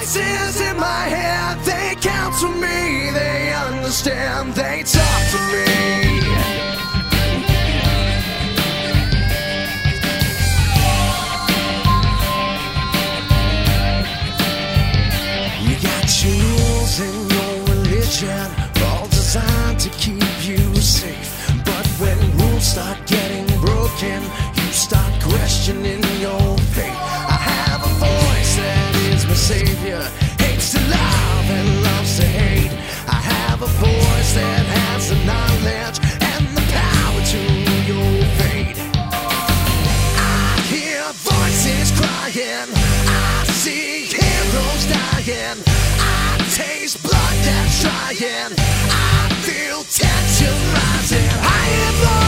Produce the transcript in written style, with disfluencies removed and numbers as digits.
voices in my head, they counsel me, they understand, they talk to me. You got your rules and your religion, all designed to keep you safe. But when rules start getting broken, you start questioning your faith. I have a voice that is my savior, hates to love and loves to hate. I have a voice that has the knowledge and the power to your fate. I hear voices crying, I see heroes dying, I taste blood that's drying, I feel tension rising. I hear voices